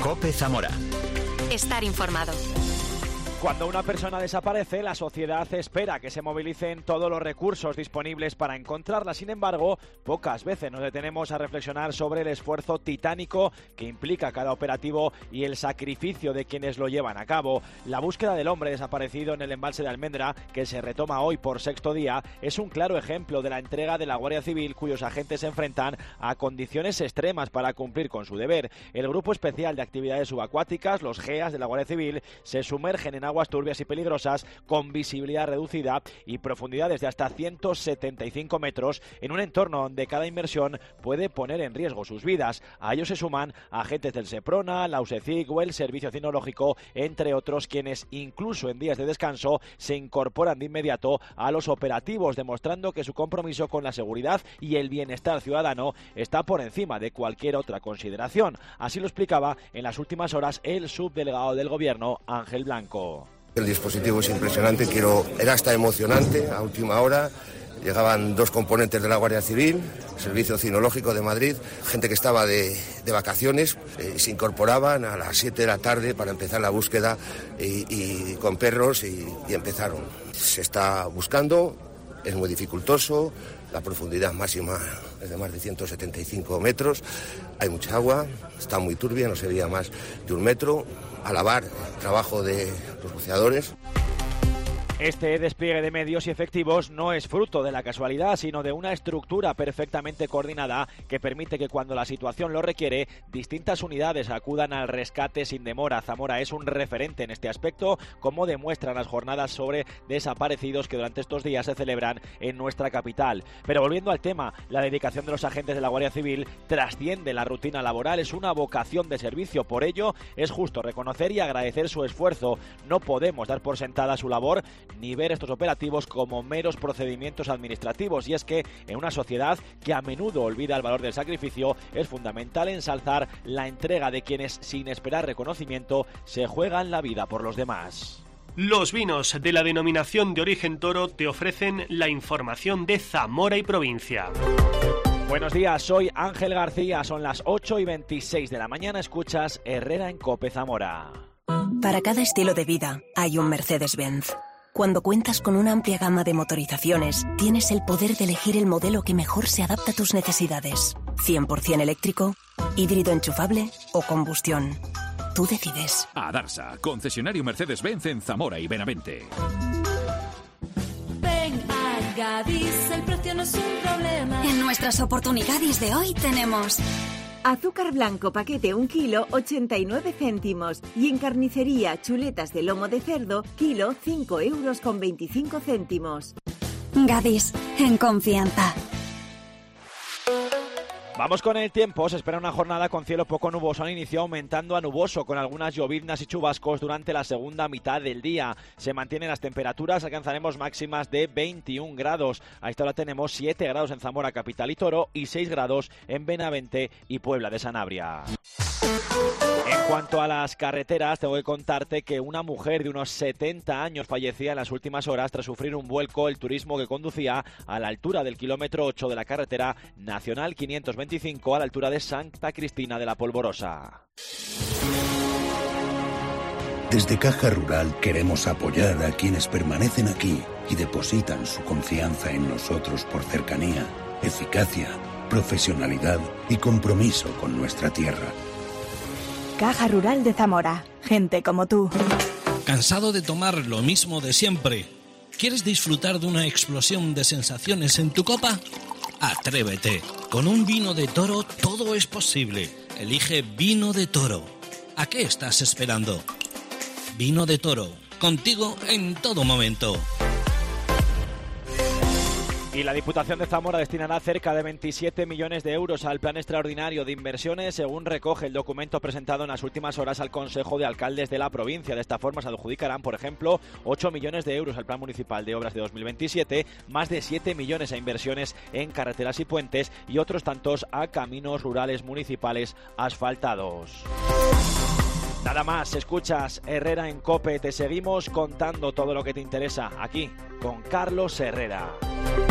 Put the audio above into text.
COPE Zamora. Estar informado. Cuando una persona desaparece, la sociedad espera que se movilicen todos los recursos disponibles para encontrarla. Sin embargo, pocas veces nos detenemos a reflexionar sobre el esfuerzo titánico que implica cada operativo y el sacrificio de quienes lo llevan a cabo. La búsqueda del hombre desaparecido en el embalse de Almendra, que se retoma hoy por sexto día, es un claro ejemplo de la entrega de la Guardia Civil, cuyos agentes se enfrentan a condiciones extremas para cumplir con su deber. El Grupo Especial de Actividades Subacuáticas, los GEAS de la Guardia Civil, se sumergen en aguas turbias y peligrosas con visibilidad reducida y profundidades de hasta 175 metros en un entorno donde cada inmersión puede poner en riesgo sus vidas. A ellos se suman agentes del Seprona, la USECIG o el Servicio Cinológico, entre otros, quienes incluso en días de descanso se incorporan de inmediato a los operativos, demostrando que su compromiso con la seguridad y el bienestar ciudadano está por encima de cualquier otra consideración. Así lo explicaba en las últimas horas el subdelegado del Gobierno, Ángel Blanco. El dispositivo es impresionante, era hasta emocionante a última hora. Llegaban dos componentes de la Guardia Civil, Servicio Cinológico de Madrid, gente que estaba de vacaciones, se incorporaban a las 7 de la tarde para empezar la búsqueda y con perros y empezaron. Se está buscando, es muy dificultoso, la profundidad máxima es de más de 175 metros, hay mucha agua, está muy turbia, no se veía más de 1 metro. Alabar el trabajo de los buceadores. Este despliegue de medios y efectivos no es fruto de la casualidad, sino de una estructura perfectamente coordinada que permite que cuando la situación lo requiere, distintas unidades acudan al rescate sin demora. Zamora es un referente en este aspecto, como demuestran las jornadas sobre desaparecidos que durante estos días se celebran en nuestra capital. Pero volviendo al tema, la dedicación de los agentes de la Guardia Civil trasciende la rutina laboral, es una vocación de servicio. Por ello, es justo reconocer y agradecer su esfuerzo. No podemos dar por sentada su labor ni ver estos operativos como meros procedimientos administrativos, y es que en una sociedad que a menudo olvida el valor del sacrificio, es fundamental ensalzar la entrega de quienes, sin esperar reconocimiento, se juegan la vida por los demás. Los vinos de la denominación de origen Toro te ofrecen la información de Zamora y provincia. Buenos días, soy Ángel García, son las 8:26 de la mañana, escuchas Herrera en COPE Zamora. Para cada estilo de vida hay un Mercedes-Benz. Cuando cuentas con una amplia gama de motorizaciones, tienes el poder de elegir el modelo que mejor se adapta a tus necesidades. 100% eléctrico, híbrido enchufable o combustión. Tú decides. Adarsa, concesionario Mercedes-Benz en Zamora y Benavente. Ven a Gadis, el precio no es un problema. En nuestras oportunidades de hoy tenemos... azúcar blanco paquete 1 kilo 89 céntimos y en carnicería chuletas de lomo de cerdo kilo 5,25 €. Gadis, en confianza. Vamos con el tiempo. Se espera una jornada con cielo poco nuboso al inicio, aumentando a nuboso con algunas lloviznas y chubascos durante la segunda mitad del día. Se mantienen las temperaturas, alcanzaremos máximas de 21 grados. A esta hora tenemos 7 grados en Zamora, capital y Toro, y 6 grados en Benavente y Puebla de Sanabria. En cuanto a las carreteras, tengo que contarte que una mujer de unos 70 años fallecía en las últimas horas tras sufrir un vuelco el turismo que conducía a la altura del kilómetro 8 de la carretera nacional 525 a la altura de Santa Cristina de la Polvorosa. Desde Caja Rural queremos apoyar a quienes permanecen aquí y depositan su confianza en nosotros por cercanía, eficacia, profesionalidad y compromiso con nuestra tierra. Caja Rural de Zamora. Gente como tú. ¿Cansado de tomar lo mismo de siempre? ¿Quieres disfrutar de una explosión de sensaciones en tu copa? Atrévete. Con un vino de Toro todo es posible. Elige Vino de Toro. ¿A qué estás esperando? Vino de Toro. Contigo en todo momento. Y la Diputación de Zamora destinará cerca de 27 millones de euros al Plan Extraordinario de Inversiones, según recoge el documento presentado en las últimas horas al Consejo de Alcaldes de la provincia. De esta forma se adjudicarán, por ejemplo, 8 millones de euros al Plan Municipal de Obras de 2027, más de 7 millones a inversiones en carreteras y puentes y otros tantos a caminos rurales municipales asfaltados. Nada más, escuchas Herrera en COPE, te seguimos contando todo lo que te interesa aquí con Carlos Herrera.